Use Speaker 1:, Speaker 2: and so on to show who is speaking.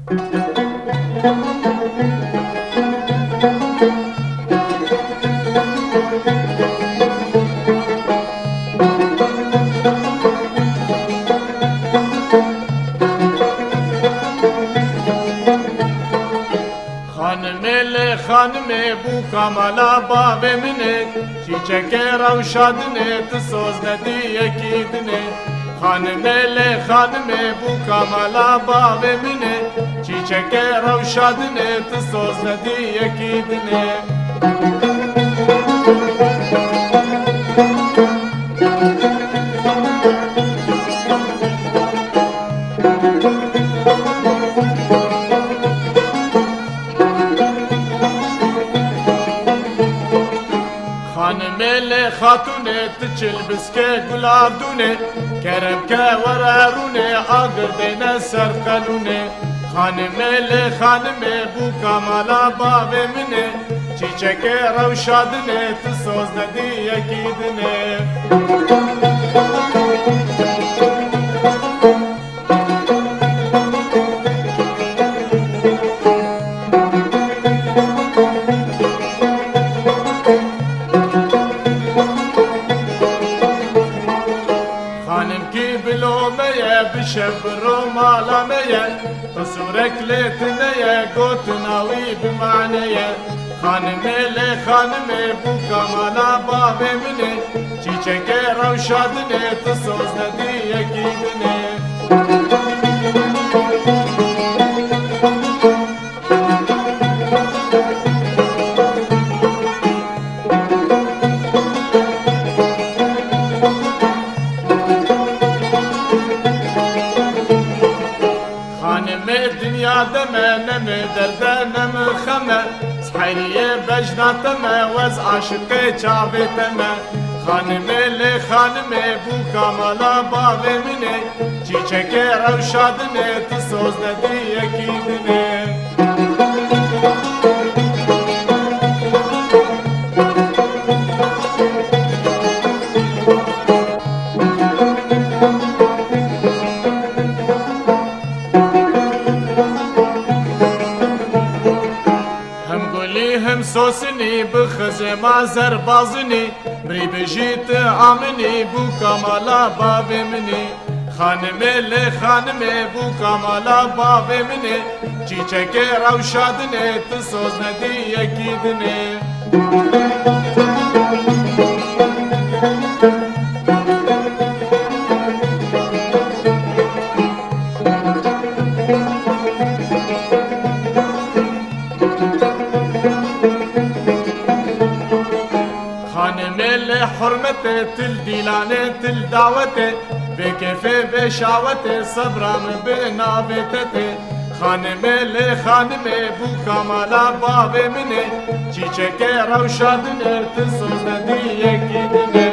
Speaker 1: خانمه بو کاملا بابه منه چیچکه رو شادنه تسوز ندی یکی دنه خانمه بو کاملا بابه منه چیچکه رو شادنه تسوز ندی یکی دنه خانمه خاتونه تچل بسکه گلاب دونه کرم که ورارونه آگر دینه سر قلونه خانمه بو کامالا باوه منه چیچکه رو شادنه تسوز ندی یکی دنه بشبرو مالامية تصورك لتنية قوت ناوي بمعنية خانمي بو كمالا بابي مني چيچكي رو شادني تصوز ندي يكيدني دمه نمه درده نمه خمه سحریه بجناتمه وز عاشقه چاوتمه خانمه بو کامالا باوه منه چیچکه رو شادنه تسوز ندی یکی دنه هم سوسني بخزي ما زربازني بري بجيت عمني بو كمالا بابي مني خانمي بو كمالا بابي مني چيچكي رو شادني تسوز ندي يكيدني حرمته تل ديلانه تل دعوته بكيفه بشاوته صبرام بنابته خانمه بو كمالا بابي منه چيچكه رو شادنه تسوز ندي يكيدنه